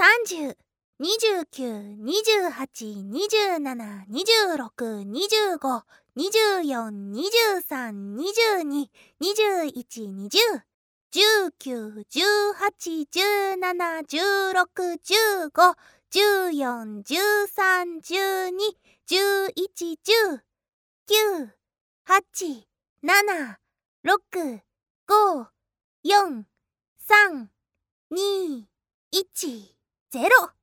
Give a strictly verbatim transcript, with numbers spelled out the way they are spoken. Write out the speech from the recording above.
さんじゅう、にじゅうきゅう、にじゅうはち、にじゅうなな、にじゅうろく、にじゅうご、にじゅうよん、にじゅうさん、にじゅうに、にじゅういち、にじゅう、じゅうきゅう、じゅうはち、じゅうなな、じゅうろく、じゅうご、じゅうよん、じゅうさん、じゅうに、じゅういち、じゅう、きゅう、はち、なな、ろく、ご、よん、さん、に、いち、ゼロ